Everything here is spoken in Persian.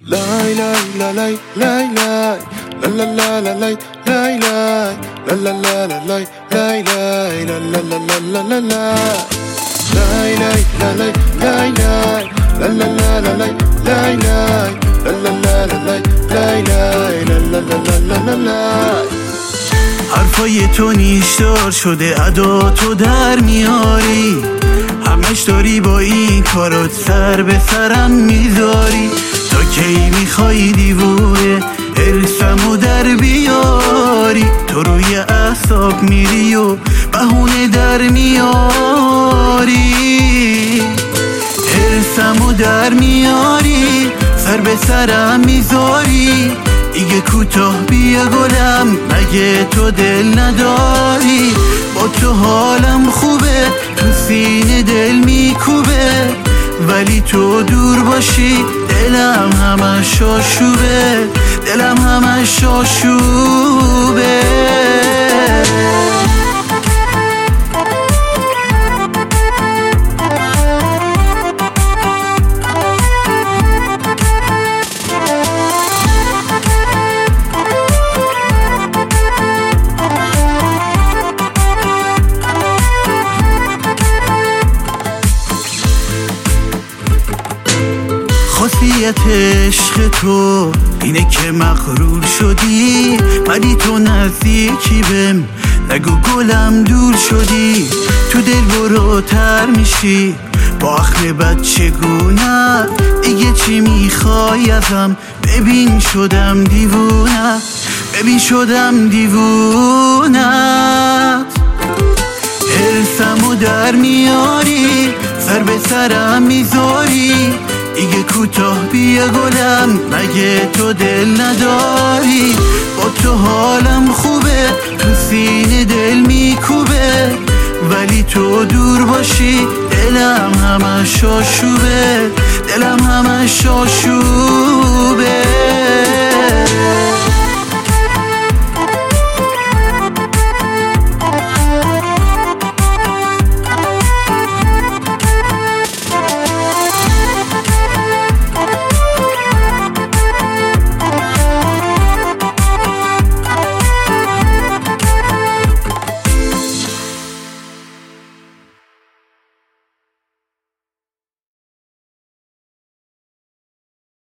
Lay lay la lay lay lay la la la la lay lay lay la la la la lay lay lay la la la la la la lay lay la lay lay lay la la la la lay lay lay la la la la lay lay lay la la la la la حرفای تو نیشدار شده ادا تو در میاری، همش داری با این کارات سر به سرم میذاری. تا کی میخوای دیوونه ارسمو در بیاری؟ تو روی اعصاب میری و بهونه در میاری، ارسمو در میاری، سر به سرم میذاری. دیگه کوتاه بیا گلم، مگه تو دل نداری؟ با تو حالم خوبه، تو سینه دل میکوبه، ولی تو دور باشی دلم همش آشوبه، دلم همش آشوبه. خاصیت عشق تو اینه که مغرور شدی، ولی تو نزدیکی بهم، نگو گلم دور شدی. تو دل برو تر میشی با اخم بد چگونه، دیگه چی میخوای ازم؟ ببین شدم دیوونه، ببین شدم دیوونت. حرسمو در میاری، سر به سرم میذاری. دیگه کوتاه بیا گلم، مگه تو دل نداری؟ با تو حالم خوبه، تو سینه دل میکوبه، ولی تو دور باشی دلم همش آشوبه، دلم همش آشوبه.